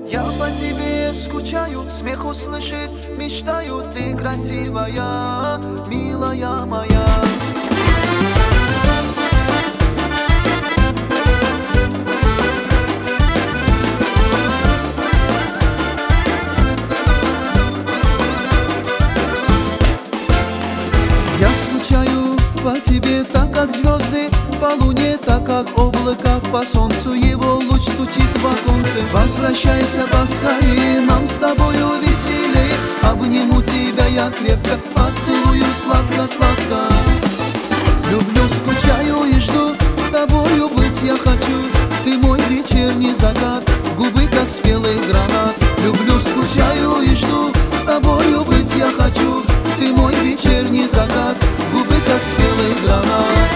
Я по тебе скучаю, смех услышит, мечтаю, ты красивая, милая моя. Я скучаю по тебе, так как звезды по луне, так как облако по солнцу, его луч стучит в оконце. Возвращайся поскорее, нам с тобою веселее. Обниму тебя я крепко, поцелую сладко-сладко. Люблю, скучаю и жду, с тобою быть я хочу. Ты мой вечерний закат, губы как спелый гранат. Люблю, скучаю и жду, с тобою быть я хочу. Ты мой вечерний закат, губы как спелый гранат.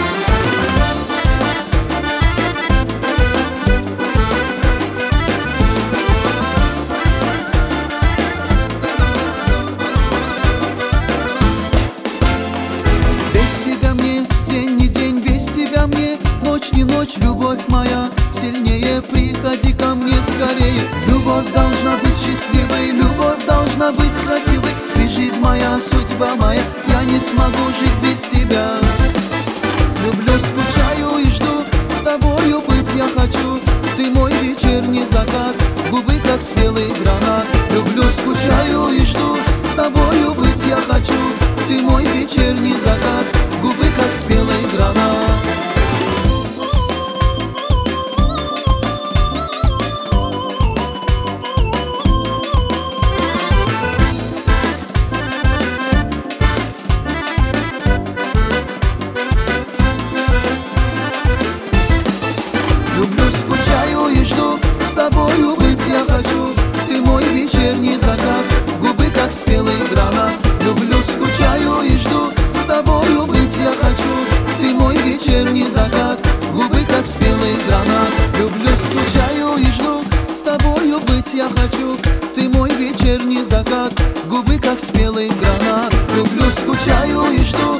Ночь не ночь, любовь моя, сильнее приходи ко мне скорее. Любовь должна быть счастливой, любовь должна быть красивой. Ты жизнь моя, судьба моя, я не смогу жить без тебя. Люблю, скучаю и жду, с тобою быть я хочу. Ты мой вечерний закат, губы как спелый гранат. Люблю, скучаю и жду, с тобою быть я хочу. Ты мой вечерний закат, губы как спелый гранат. Люблю, скучаю и жду, с тобою быть я хочу. Ты мой вечерний закат, губы как спелый гранат. Люблю, скучаю и жду, с тобою быть я хочу. Ты мой вечерний закат, губы как спелый гранат. Люблю, скучаю и жду, с тобою быть я хочу. Ты мой вечерний закат, губы как спелый гранат. Люблю, скучаю и жду,